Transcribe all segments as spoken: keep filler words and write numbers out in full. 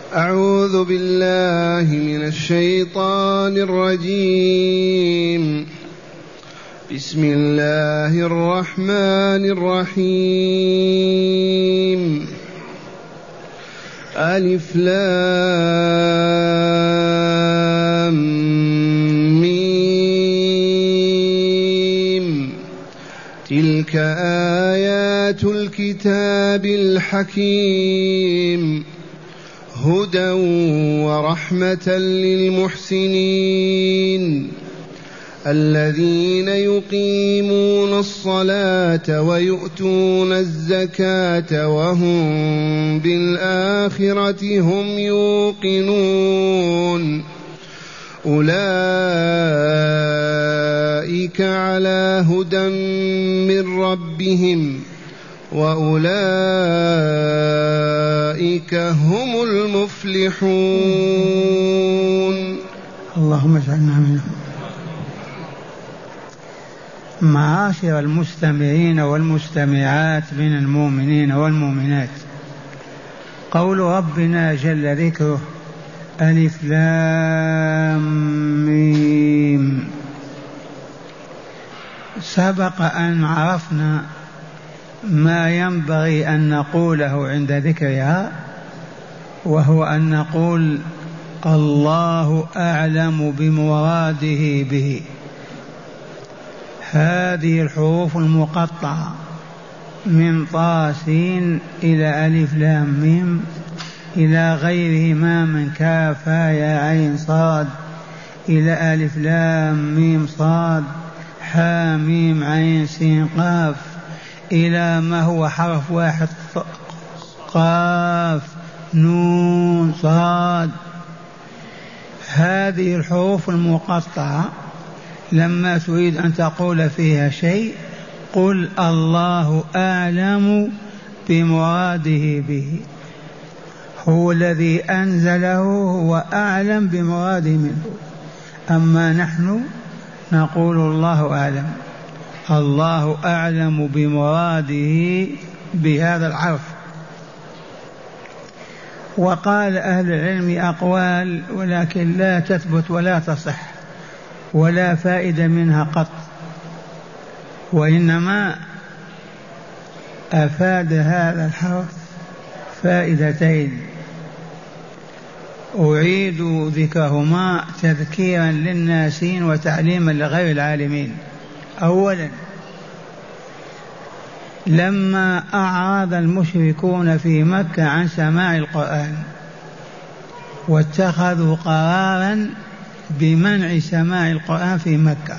أعوذ بالله من الشيطان الرجيم. بسم الله الرحمن الرحيم. ألف لام ميم. تلك آيات الكتاب الحكيم، هدى ورحمة للمحسنين الذين يقيمون الصلاة ويؤتون الزكاة وهم بالآخرة هم يوقنون. أولئك على هدى من ربهم وأولئك هم المفلحون. اللهم اجعلنا منهم. معاشر المستمعين والمستمعات من المؤمنين والمؤمنات، قول ربنا جل ذكره ألف لام ميم، سبق أن عرفنا ما ينبغي أن نقوله عند ذكرها، وهو أن نقول الله أعلم بمراده به. هذه الحروف المقطعة من طاسين إلى ألف لام ميم إلى غيرهما من كاف يا عين صاد إلى ألف لام ميم صاد حا ميم عين سين قاف إلى ما هو حرف واحد قاف نون صاد. هذه الحروف المقطعة لما تريد أن تقول فيها شيء قل الله أعلم بمراده به، هو الذي أنزله، هو أعلم بمراده منه. أما نحن نقول الله أعلم، الله أعلم بمراده بهذا الحرف. وقال أهل العلم أقوال ولكن لا تثبت ولا تصح ولا فائدة منها قط، وإنما أفاد هذا الحرف فائدتين أعيد ذكرهما تذكيرا للناسين وتعليما لغير العالمين. أولا، لما أعرض المشركون في مكة عن سماع القرآن واتخذوا قرارا بمنع سماع القرآن في مكة،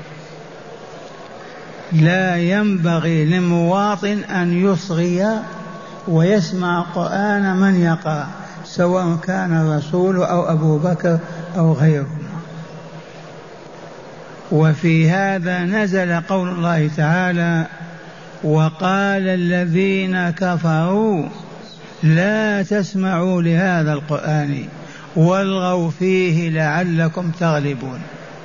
لا ينبغي لمواطن أن يصغي ويسمع القرآن من يقرأ، سواء كان الرسول أو أبو بكر أو غيرهم. وفي هذا نزل قول الله تعالى وقال الذين كفروا لا تسمعوا لهذا القرآن والغوا فيه لعلكم تغلبون.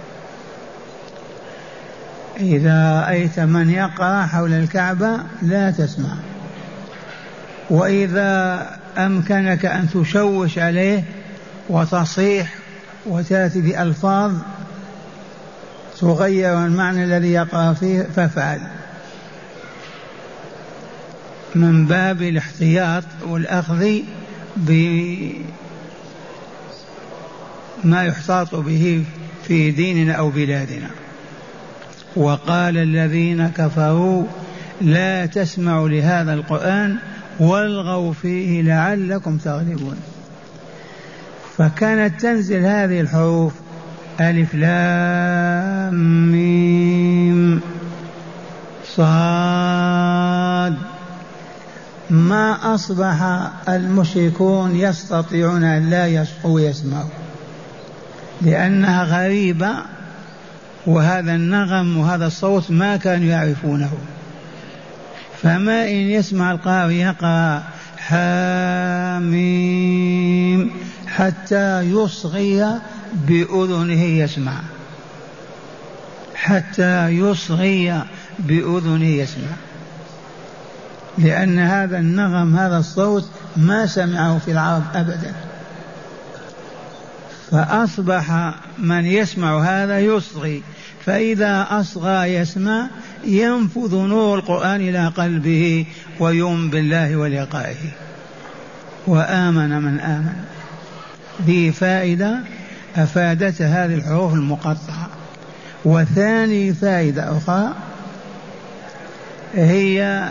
إذا رأيت من يقرأ حول الكعبة لا تسمع، وإذا أمكنك أن تشوش عليه وتصيح وتأتي بألفاظ تغير المعنى الذي يقرأ فيه فافعل، من باب الاحتياط والأخذ بما يحتاط به في ديننا أو بلادنا. وقال الذين كفروا لا تسمعوا لهذا القرآن والغوا فيه لعلكم تغلبون. فكانت تنزل هذه الحروف ألف لام ميم صاد. ما أصبح المشركون يستطيعون أن لا يصحوا ويسمعوا لأنها غريبة، وهذا النغم وهذا الصوت ما كانوا يعرفونه. فما إن يسمع القارئ يقرأ حاميم حتى يصغي بأذنه يسمع، حتى يصغي بأذنه يسمع، لأن هذا النغم هذا الصوت ما سمعه في العرب أبدا، فأصبح من يسمع هذا يصغي، فإذا أصغى يسمع ينفذ نور القرآن إلى قلبه ويؤمن بالله ولقائه، وآمن من آمن. ذي فائدة أفادت هذه الحروف المقطعة. وثاني فائدة أخرى هي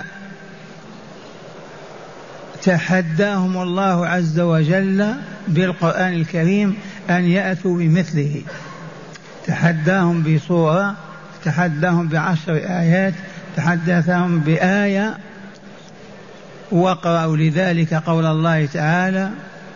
تحداهم الله عز وجل بالقرآن الكريم أن يأتوا بمثله، تحداهم بصورة، تحداهم بعشر آيات، تحدثهم بآية. وقرأوا لذلك قول الله تعالى: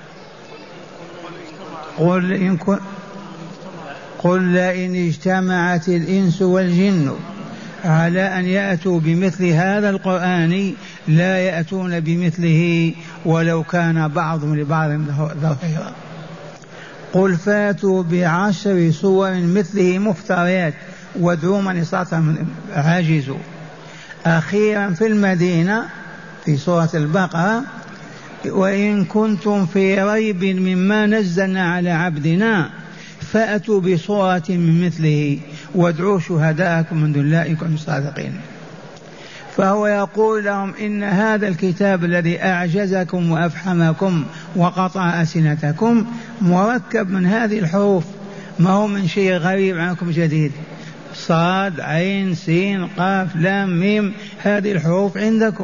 قل إن كن قل لئن اجتمعت الإنس والجن على أن يأتوا بمثل هذا القرآن لا يأتون بمثله ولو كان بعضهم لبعض ظهيرا. قل فاتوا بعشر صور مثله مفتريات وادعوا من استطعتم عاجزوا. أخيرا في المدينة في سورة البقرة: وإن كنتم في ريب مما نزلنا على عبدنا فأتوا بصورة من مثله وادعوا شهداءكم من دون الله إن كنتم صادقين. فهو يقول لهم إن هذا الكتاب الذي أعجزكم وأفحمكم وقطع ألسنتكم مركب من هذه الحروف، ما هو من شيء غريب عنكم جديد. صاد عين سين قاف لام ميم، هذه الحروف عندكم،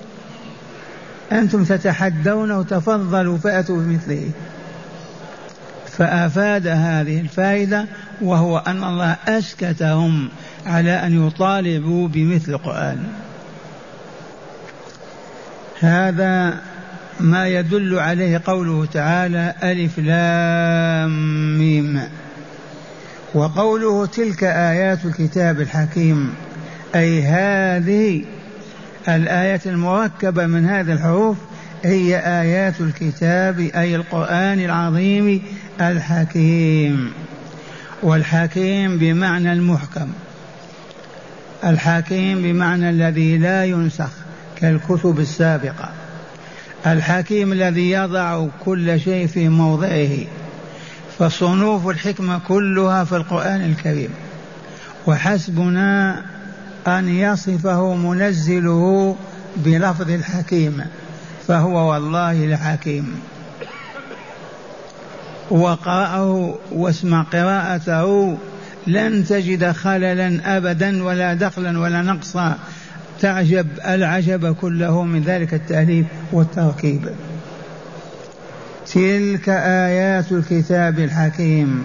أنتم تتحدون وتفضلوا فأتوا بمثله. فأفاد هذه الفائدة، وهو أن الله أسكتهم على أن يطالبوا بمثل القرآن. هذا ما يدل عليه قوله تعالى: ألف لام ميم. وقوله: تلك آيات الكتاب الحكيم، أي هذه الآيات المركبة من هذه الحروف هي آيات الكتاب، أي القرآن العظيم الحكيم. والحكيم بمعنى المحكم، الحكيم بمعنى الذي لا ينسخ كالكتب السابقة، الحكيم الذي يضع كل شيء في موضعه. فصنوف الحكمة كلها في القرآن الكريم، وحسبنا أن يصفه منزله بلفظ الحكيم، فهو والله لحكيم. وقرأه واسمع قراءته لن تجد خللا أبدا ولا دخلا ولا نقصا، تعجب العجب كله من ذلك التأليف والتركيب. تلك آيات الكتاب الحكيم.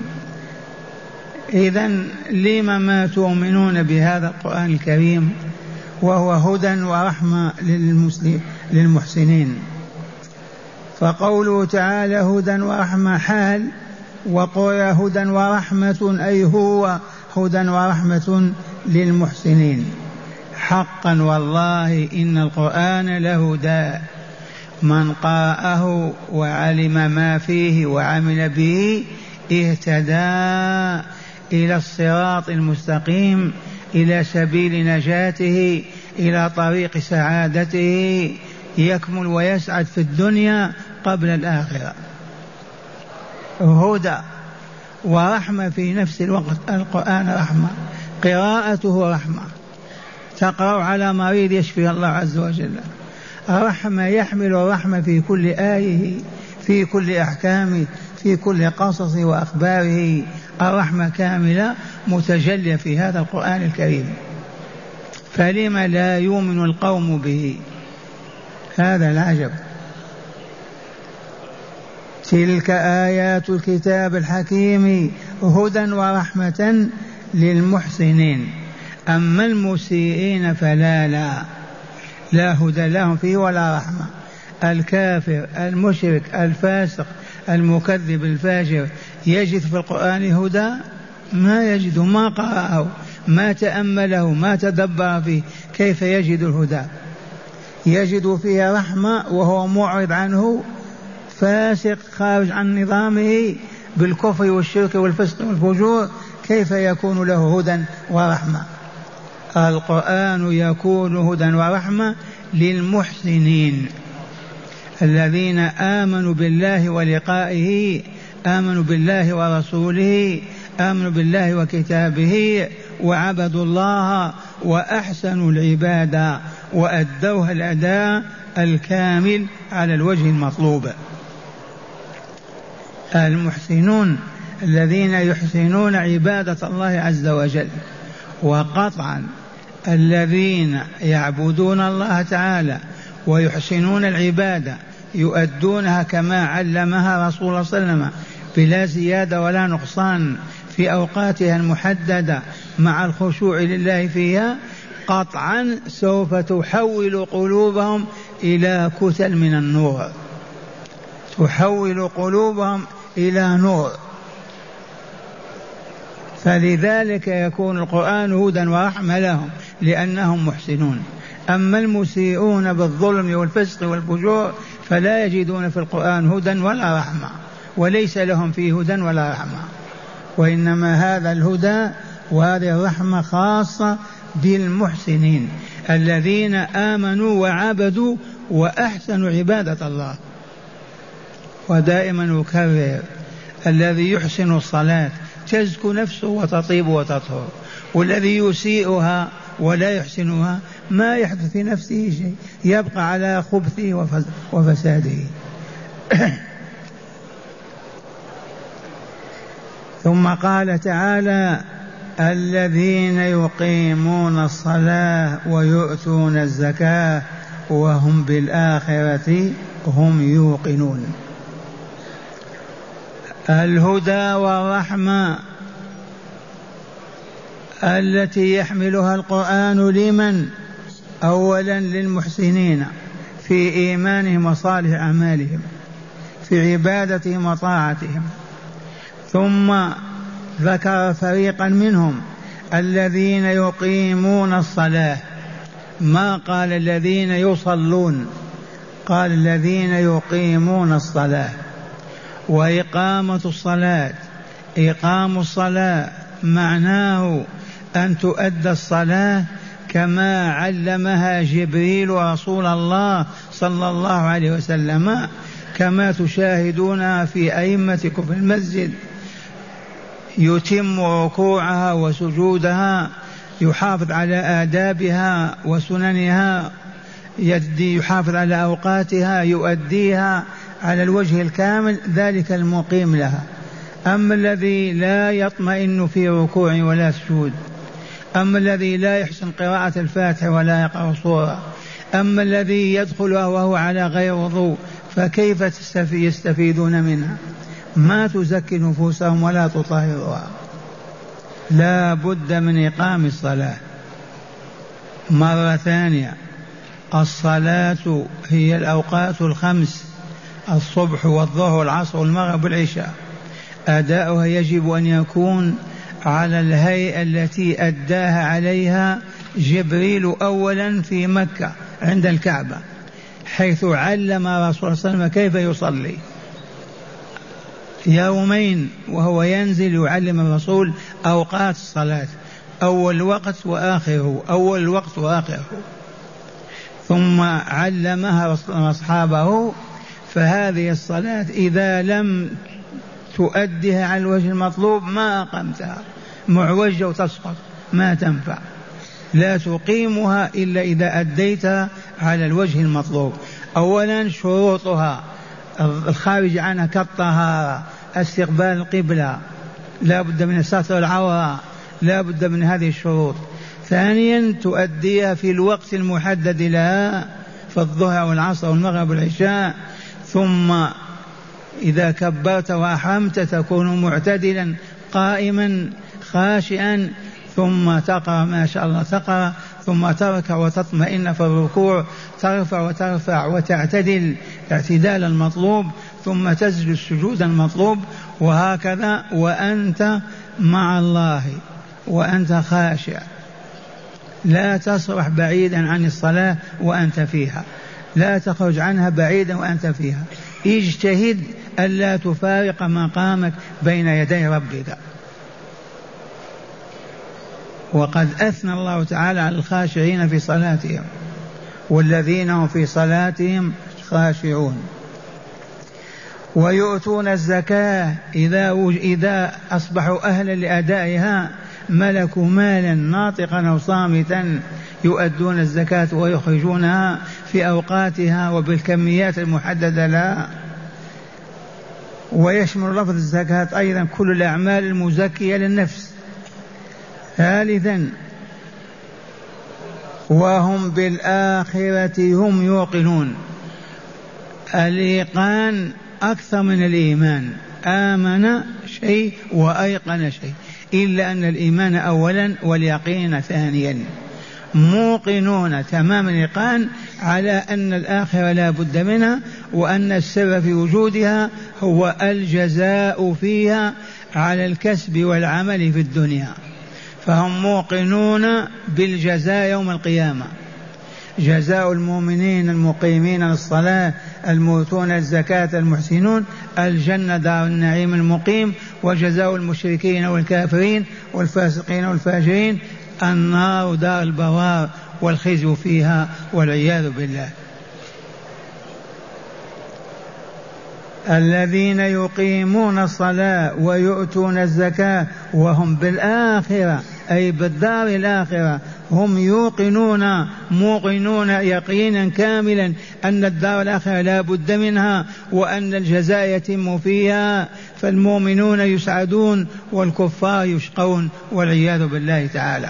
إذن لم ما تؤمنون بهذا القرآن الكريم وهو هدى ورحمة للمسلمين للمحسنين. فقوله تعالى هدى ورحمة حال، وقول هدى ورحمة أي هو هدى ورحمة للمحسنين. حقا والله إن القرآن لهدى، من قرأه وعلم ما فيه وعمل به اهتدى إلى الصراط المستقيم، إلى سبيل نجاته، إلى طريق سعادته، يكمل ويسعد في الدنيا قبل الآخرة. هدى ورحمة في نفس الوقت. القرآن رحمة، قراءته رحمة، تقرأ على مريض يشفي الله عز وجل. رحمة، يحمل الرحمة في كل آيه، في كل أحكامه، في كل قصصه وأخباره. الرحمة كاملة متجلية في هذا القرآن الكريم، فلم لا يؤمن القوم به؟ هذا العجب. تلك آيات الكتاب الحكيم هدى ورحمة للمحسنين. أما المسيئين فلا لا لا هدى لهم فيه ولا رحمة. الكافر المشرك الفاسق المكذب الفاجر يجد في القرآن هدى؟ ما يجد، ما قرأه، ما تأمله، ما تدبر فيه، كيف يجد الهدى؟ يجد فيه رحمة وهو معرض عنه، فاسق خارج عن نظامه بالكفر والشرك والفسق والفجور، كيف يكون له هدى ورحمة؟ القرآن يكون هدى ورحمة للمحسنين الذين آمنوا بالله ولقائه، آمنوا بالله ورسوله، آمنوا بالله وكتابه وعبدوا الله وأحسنوا العبادة وأدوها الأداء الكامل على الوجه المطلوب. المحسنون الذين يحسنون عبادة الله عز وجل، وقطعا الذين يعبدون الله تعالى ويحسنون العبادة يؤدونها كما علمها رسول الله صلى الله عليه وسلم بلا زيادة ولا نقصان في أوقاتها المحددة مع الخشوع لله فيها، قطعا سوف تحول قلوبهم إلى كتل من النور، تحول قلوبهم إلى نور. فلذلك يكون القرآن هدى ورحمة لهم لأنهم محسنون. أما المسيئون بالظلم والفسق والفجور فلا يجدون في القرآن هدى ولا رحمة، وليس لهم فيه هدى ولا رحمة، وإنما هذا الهدى وهذه الرحمة خاصة بالمحسنين الذين آمنوا وعبدوا وأحسنوا عبادة الله. ودائما أكرر، الذي يحسن الصلاة تزكو نفسه وتطيب وتطهر، والذي يسيئها ولا يحسنها ما يحدث في نفسه شيء، يبقى على خبثه وفساده. ثم قال تعالى: الذين يقيمون الصلاة ويؤتون الزكاة وهم بالآخرة هم يوقنون. الهدى والرحمة التي يحملها القرآن لمن؟ أولا للمحسنين في إيمانهم وصالح أعمالهم، في عبادتهم وطاعتهم. ثم ذكر فريقا منهم الذين يقيمون الصلاة، ما قال الذين يصلون، قال الذين يقيمون الصلاة. وإقامة الصلاة، إقام الصلاة معناه أن تؤدى الصلاة كما علمها جبريل رسول الله صلى الله عليه وسلم، كما تشاهدونها في أئمتكم في المسجد، يتم ركوعها وسجودها، يحافظ على آدابها وسننها، يحافظ على أوقاتها، يؤديها على الوجه الكامل، ذلك المقيم لها. أما الذي لا يطمئن في ركوع ولا سجود، أما الذي لا يحسن قراءة الفاتحة ولا يقرأ سورة، أما الذي يدخلها وهو على غير وضوء، فكيف يستفيدون منها؟ ما تزكي نفوسهم ولا تطهرها. لا بد من إقام الصلاة. مرة ثانية، الصلاة هي الأوقات الخمس: الصبح والظهر والعصر والمغرب والعشاء. أداؤها يجب أن يكون على الهيئة التي أداها عليها جبريل أولا في مكة عند الكعبة، حيث علم رسول الله صلى الله عليه وسلم كيف يصلي. يومين وهو ينزل يعلم الرسول أوقات الصلاة، أول وقت وآخره، أول الوقت وآخره، ثم علمها أصحابه. فهذه الصلاة إذا لم تؤديها على الوجه المطلوب ما أقمتها، معوجة وتسقط، ما تنفع. لا تقيمها إلا إذا أديتها على الوجه المطلوب. أولا شروطها الخارج عنها كالطهارة، استقبال القبلة، لا بد من ستر العورة، لا بد من هذه الشروط. ثانيا تؤديها في الوقت المحدد لها، في الظهر والعصر والمغرب والعشاء. ثم إذا كبرت وأحرمت تكون معتدلا قائما خاشعا، ثم تقرأ ما شاء الله تقرأ، ثم تركع وتطمئن في الركوع، ترفع وترفع وتعتدل اعتدال المطلوب، ثم تسجد السجود المطلوب، وهكذا وأنت مع الله وأنت خاشع. لا تصرح بعيدا عن الصلاة وأنت فيها، لا تخرج عنها بعيدا وأنت فيها. اجتهد ألا تفارق مقامك بين يدي ربك. وقد أثنى الله تعالى على الخاشعين في صلاتهم، والذين هم في صلاتهم خاشعون. ويؤتون الزكاة إذا إذا أصبحوا أهلا لأدائها، ملكوا مالا ناطقا أو صامتا، يؤدون الزكاة ويخرجونها في أوقاتها وبالكميات المحددة لها. ويشمل لفظ الزكاة أيضا كل الأعمال المزكية للنفس. ثالثا وهم بالآخرة هم يوقنون. الإيقان أكثر من الإيمان، آمن شيء وأيقن شيء، إلا أن الإيمان أولا واليقين ثانيا. موقنون تمام الإيقان على أن الآخرة لا بد منها، وأن السر في وجودها هو الجزاء فيها على الكسب والعمل في الدنيا. فهم موقنون بالجزاء يوم القيامة. جزاء المؤمنين المقيمين للصلاة المؤتون الزكاة المحسنون الجنة دار النعيم المقيم، وجزاء المشركين والكافرين والفاسقين والفاجرين النار دار البوار والخزي فيها والعياذ بالله. الذين يقيمون الصلاة ويؤتون الزكاة وهم بالآخرة أي بالدار الآخرة هم يوقنون موقنون يقينا كاملا أن الدار الآخرة لا بد منها وأن الجزاء يتم فيها، فالمؤمنون يسعدون والكفار يشقون والعياذ بالله تعالى.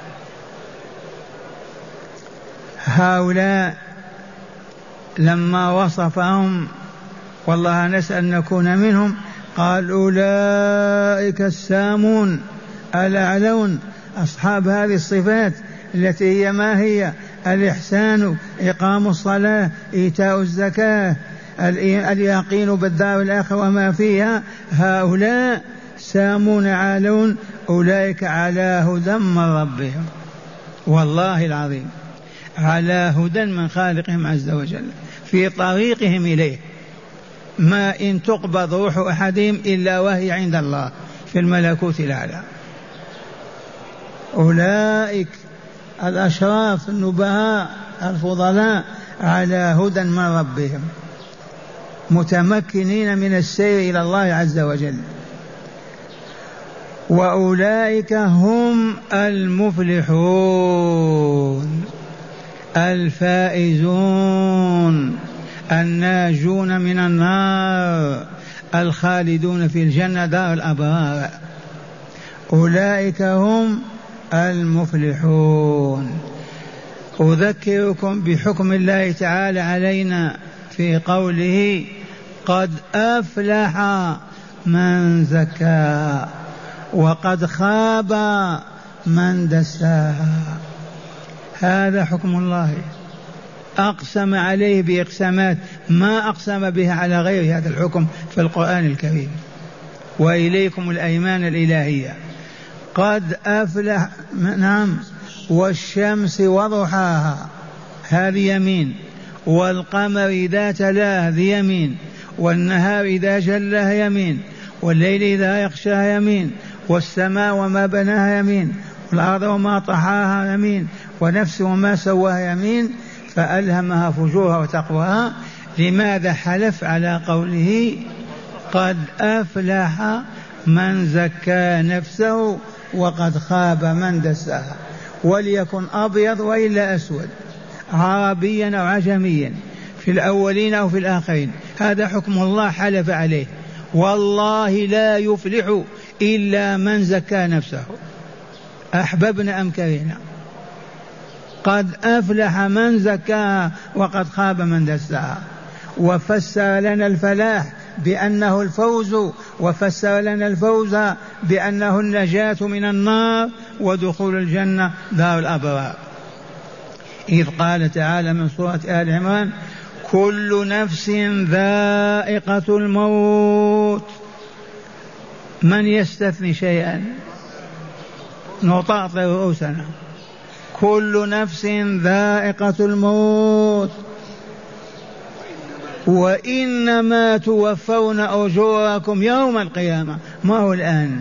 هؤلاء لما وصفهم والله نسأل نكون منهم قال أولئك السامون الأعلون، أصحاب هذه الصفات التي هي ما هي؟ الإحسان، إقام الصلاة، إيتاء الزكاة، اليقين بالدار الآخرة وما فيها. هؤلاء سامون عالون، أولئك على هدى من ربهم، والله العظيم على هدى من خالقهم عز وجل في طريقهم إليه. ما إن تقبض روح أحدهم إلا وهي عند الله في الملكوت الأعلى. أولئك الأشراف النبهاء الفضلاء على هدى من ربهم متمكنين من السير إلى الله عز وجل. وأولئك هم المفلحون الفائزون الناجون من النار الخالدون في الجنة دار الأبرار. أولئك هم المفلحون. أذكركم بحكم الله تعالى علينا في قوله قد أفلح من زكاها وقد خاب من دساها. هذا حكم الله أقسم عليه بإقسامات ما أقسم بها على غير هذا الحكم في القرآن الكريم. وإليكم الأيمان الإلهية. قد أفلح، نعم، والشمس وضحاها هذه يمين، والقمر إذا تلاه هذه يمين، والنهار إذا جلاه يمين، والليل إذا يغشاها يمين، والسماء وما بناها يمين، والأرض وما طحاها يمين، ونفس وما سواها يمين، فألهمها فجورها وتقواها. لماذا حلف على قوله قد أفلح من زكى نفسه وقد خاب من دساها؟ وليكن أبيض وإلا أسود، عربيا أو عجميا، في الأولين أو في الآخرين، هذا حكم الله حلف عليه. والله لا يفلح إلا من زكى نفسه أحببنا أم كرهنا. قد أفلح من زكاها وقد خاب من دساها. وفسر لنا الفلاح بأنه الفوز، وفسر لنا الفوز بأنه النجاة من النار ودخول الجنة دار الأبرار. إذ قال تعالى من سورة آل عمران كل نفس ذائقة الموت. من يستثني شيئا؟ نطاطي رؤوسنا. كل نفس ذائقة الموت وإنما توفون أجوركم يوم القيامة. ما هو الآن؟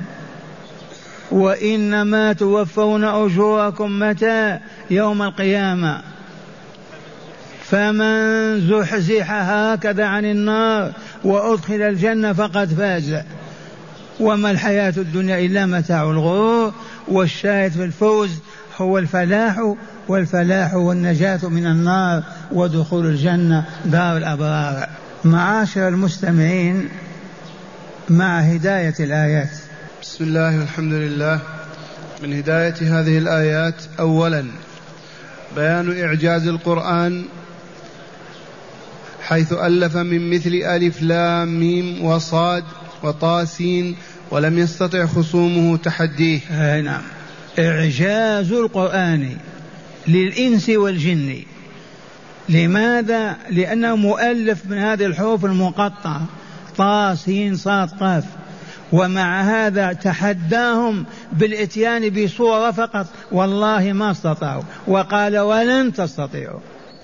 وإنما توفون أجوركم متى؟ يوم القيامة. فمن زحزح هكذا عن النار وأدخل الجنة فقد فاز، وما الحياة الدنيا إلا متاع الغرور. والشاهد في الفوز هو الفلاح، والفلاح والنجاة من النار ودخول الجنة دار الأبرار. معاشر المستمعين، مع هداية الآيات. بسم الله والحمد لله. من هداية هذه الآيات أولا بيان إعجاز القرآن، حيث ألف من مثل ألف لام ميم وصاد وطاسين ولم يستطع خصومه تحديه. آه نعم، إعجاز القرآن للإنس والجن. لماذا؟ لأنه مؤلف من هذه الحروف المقطعة طاسين صاد قاف، ومع هذا تحداهم بالإتيان بصورة فقط، والله ما استطاعوا، وقال ولن تستطيعوا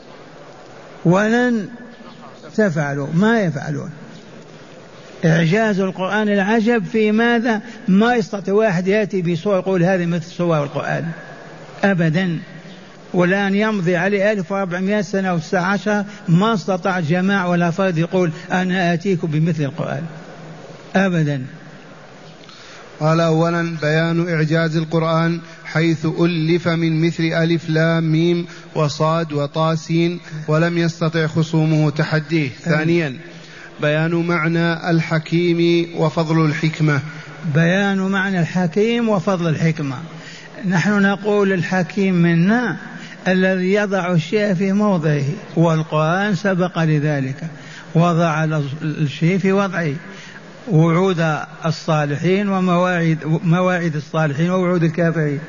ولن تفعلوا، ما يفعلون. إعجاز القرآن العجب في ماذا؟ ما يستطيع واحد يأتي بصورة يقول هذه مثل صور القرآن أبدا، ولن يمضي عليه ألف وأربعمائة سنة أو تسعة عشر ما استطاع جماعة ولا فرد يقول أنا آتيكم بمثل القرآن أبدا. قال أولا بيان إعجاز القرآن، حيث ألف من مثل ألف لام ميم وصاد وطاسين ولم يستطع خصومه تحديه. ثانيا بيان معنى الحكيم وفضل الحكمة. بيان معنى الحكيم وفضل الحكمة. نحن نقول الحكيم منا الذي يضع الشيء في موضعه، والقرآن سبق لذلك، وضع الشيء في وضعه، وعود الصالحين ومواعيد مواعيد الصالحين ووعود الكافرين.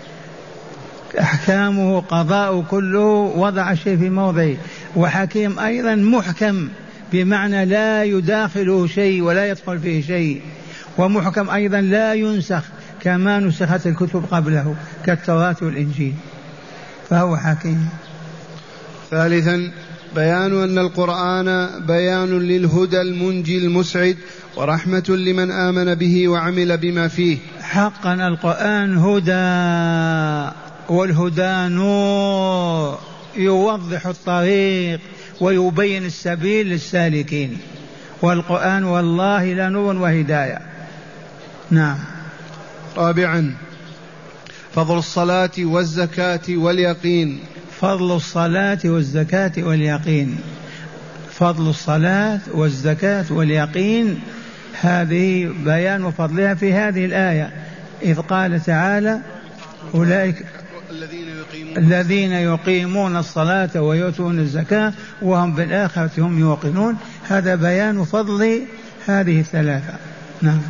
أحكامه قضاء كله وضع الشيء في موضعه. وحكيم أيضا محكم بمعنى لا يداخله شيء ولا يدخل فيه شيء، ومحكم أيضا لا ينسخ كما نسخت الكتب قبله كالتوراة والإنجيل، فهو حكيم. ثالثا بيان أن القرآن بيان للهدى المنجي المسعد ورحمة لمن آمن به وعمل بما فيه. حقا القرآن هدى، والهدى نور يوضح الطريق ويبين السبيل للسالكين، والقرآن والله لنور وهداية. نعم. رابعا فضل الصلاة والزكاة واليقين. فضل الصلاة والزكاة واليقين. فضل الصلاة والزكاة واليقين، هذه بيان فضلها في هذه الآية، إذ قال تعالى أولئك الذين يقيمون الصلاة ويؤتون الزكاة وهم بالآخرة هم يوقنون. هذا بيان فضل هذه الثلاثة. نعم.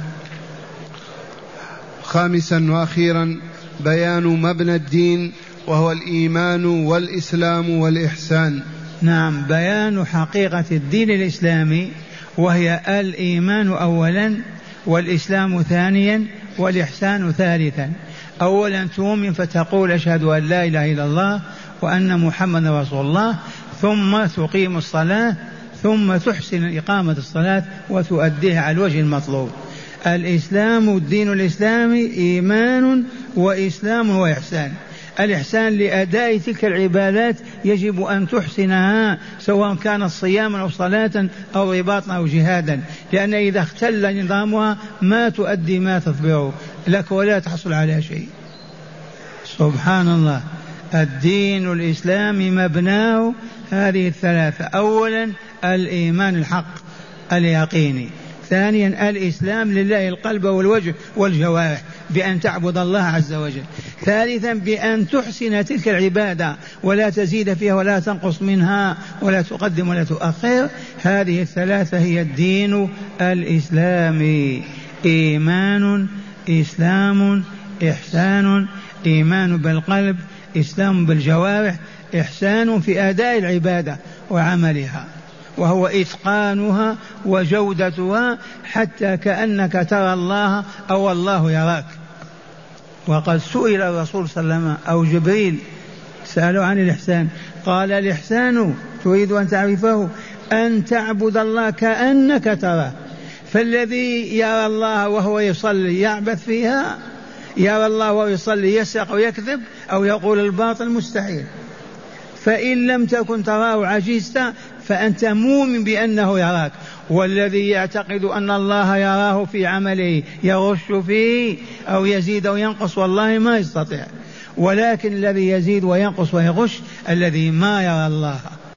خامسا وأخيرا بيان مبنى الدين، وهو الإيمان والإسلام والإحسان. نعم، بيان حقيقة الدين الإسلامي، وهي الإيمان أولا، والإسلام ثانيا، والإحسان ثالثا. أولا تؤمن فتقول أشهد أن لا إله إلا الله وأن محمد رسول الله، ثم تقيم الصلاة، ثم تحسن إقامة الصلاة وتؤديها على الوجه المطلوب. الإسلام الدين الإسلامي إيمان وإسلام وإحسان. الإحسان لأداء تلك العبادات يجب أن تحسنها، سواء كانت صياما أو صلاة أو رباطا أو جهادا، لأن إذا اختل نظامها ما تؤدي ما تثبره لك ولا تحصل على شيء. سبحان الله. الدين الإسلامي مبناه هذه الثلاثة: أولا الإيمان الحق اليقيني، ثانيا الإسلام لله القلب والوجه والجوارح بأن تعبد الله عز وجل، ثالثا بأن تحسن تلك العبادة ولا تزيد فيها ولا تنقص منها ولا تقدم ولا تؤخر. هذه الثلاثة هي الدين الإسلامي: إيمان، إسلام، إحسان. إيمان بالقلب، إسلام بالجوارح، إحسان في أداء العبادة وعملها، وهو إتقانها وجودتها حتى كأنك ترى الله أو الله يراك. وقد سئل الرسول صلى الله عليه وسلم أو جبريل سألوا عن الإحسان، قال: الإحسان تريد أن تعرفه أن تعبد الله كأنك تراه. فالذي يرى الله وهو يصلي يعبث فيها؟ يرى الله وهو يصلي يسرق ويكذب أو يقول الباطل؟ مستحيل. فإن لم تكن تراه عجزت، فأنت مؤمن بأنه يراك. والذي يعتقد أن الله يراه في عمله يغش فيه أو يزيد أو ينقص والله ما يستطيع. ولكن الذي يزيد وينقص ويغش الذي ما يرى الله.